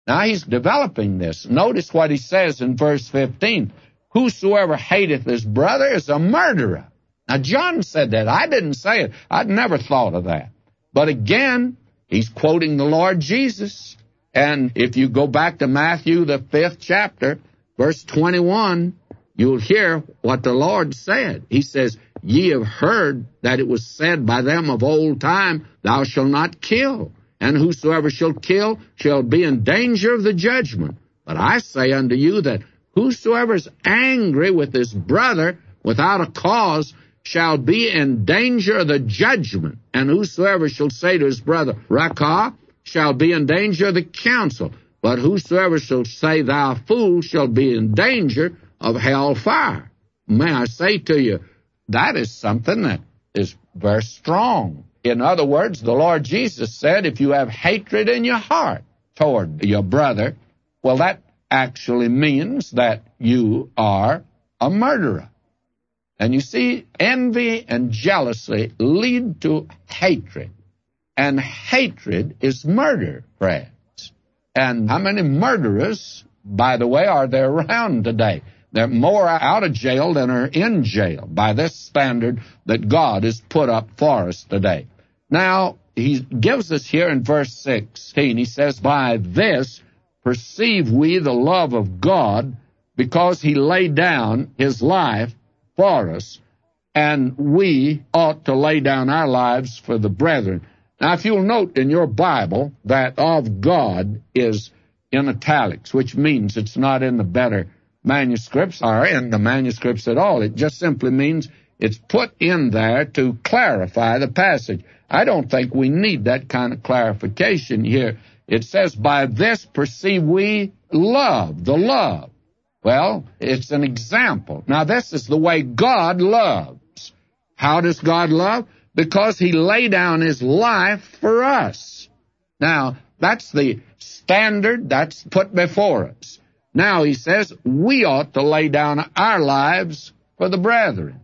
Now he's developing this. Notice what he says in verse 15. Whosoever hateth his brother is a murderer. Now John said that. I didn't say it. I'd never thought of that. But again, he's quoting the Lord Jesus. And if you go back to Matthew, the 5th chapter, verse 21, you'll hear what the Lord said. He says, ye have heard that it was said by them of old time, thou shalt not kill. And whosoever shall kill shall be in danger of the judgment. But I say unto you that whosoever is angry with his brother without a cause shall be in danger of the judgment. And whosoever shall say to his brother, Raca, shall be in danger of the council. But whosoever shall say, thou fool, shall be in danger of hell fire. May I say to you, that is something that is very strong. In other words, the Lord Jesus said, if you have hatred in your heart toward your brother, well, that actually means that you are a murderer. And you see, envy and jealousy lead to hatred. And hatred is murder, friends. And how many murderers, by the way, are there around today? There are more out of jail than are in jail by this standard that God has put up for us today. Now, he gives us here in verse 16, he says, by this perceive we the love of God, because he laid down his life for us, and we ought to lay down our lives for the brethren. Now, if you'll note in your Bible that of God is in italics, which means it's not in the better manuscripts or in the manuscripts at all. It just simply means it's put in there to clarify the passage. I don't think we need that kind of clarification here. It says, by this perceive we love, the love. Well, it's an example. Now, this is the way God loves. How does God love? Because he laid down his life for us. Now, that's the standard that's put before us. Now, he says, we ought to lay down our lives for the brethren.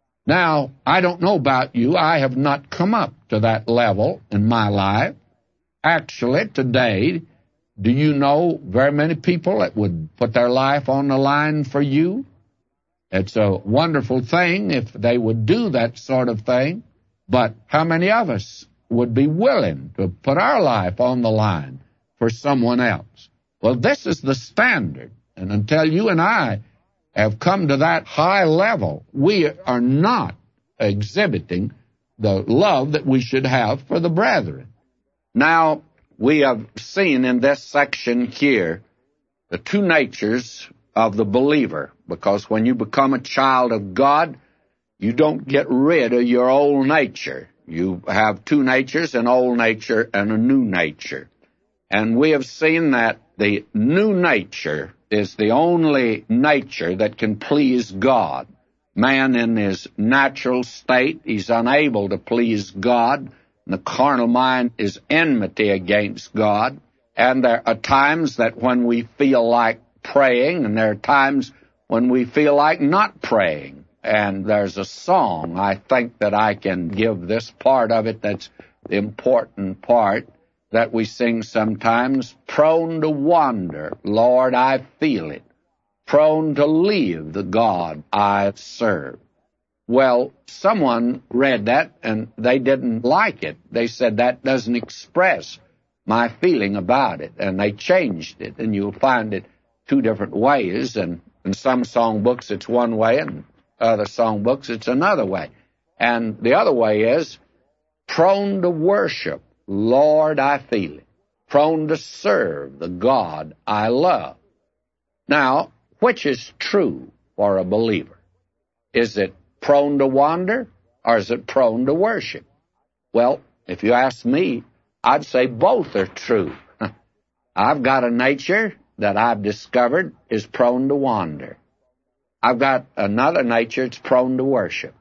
Now, I don't know about you. I have not come up to that level in my life. Actually, today, do you know very many people that would put their life on the line for you? It's a wonderful thing if they would do that sort of thing. But how many of us would be willing to put our life on the line for someone else? Well, this is the standard. And until you and I have come to that high level, we are not exhibiting the love that we should have for the brethren. Now, we have seen in this section here the two natures of the believer, because when you become a child of God, you don't get rid of your old nature. You have two natures, an old nature and a new nature. And we have seen that the new nature is the only nature that can please God. Man in his natural state, he's unable to please God. The carnal mind is enmity against God. And there are times that when we feel like praying, and there are times when we feel like not praying. And there's a song, I think that I can give this part of it that's the important part, that we sing sometimes, prone to wander, Lord, I feel it, prone to leave the God I serve. Well, someone read that, and they didn't like it. They said, that doesn't express my feeling about it, and they changed it, and you'll find it two different ways, and in some songbooks it's one way, and other songbooks it's another way. And the other way is, prone to worship, Lord, I feel it. Prone to serve the God I love. Now, which is true for a believer? Is it prone to wander, or is it prone to worship? Well, if you ask me, I'd say both are true. I've got a nature that I've discovered is prone to wander. I've got another nature that's prone to worship.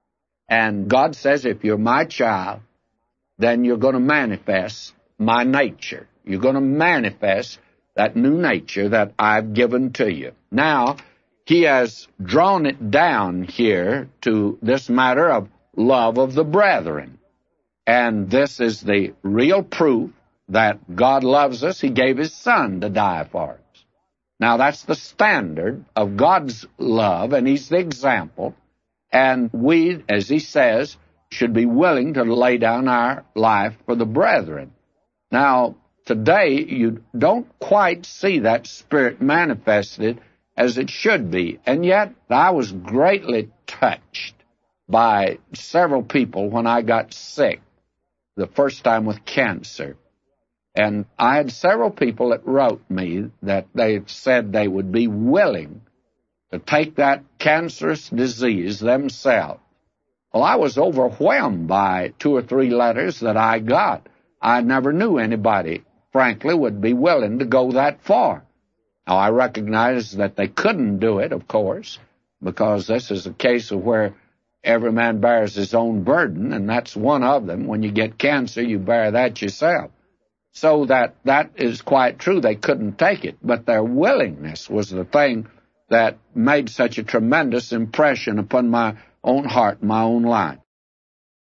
And God says, if you're my child, then you're going to manifest my nature. You're going to manifest that new nature that I've given to you. Now, he has drawn it down here to this matter of love of the brethren. And this is the real proof that God loves us. He gave His Son to die for us. Now, that's the standard of God's love, and He's the example. And we, as He says, should be willing to lay down our life for the brethren. Now, today, you don't quite see that spirit manifested as it should be. And yet, I was greatly touched by several people when I got sick the first time with cancer. And I had several people that wrote me that they said they would be willing to take that cancerous disease themselves. Well, I was overwhelmed by 2 or 3 letters that I got. I never knew anybody, frankly, would be willing to go that far. Now, I recognize that they couldn't do it, of course, because this is a case of where every man bears his own burden, and that's one of them. When you get cancer, you bear that yourself. So that is quite true. They couldn't take it, but their willingness was the thing that made such a tremendous impression upon my own heart, my own life.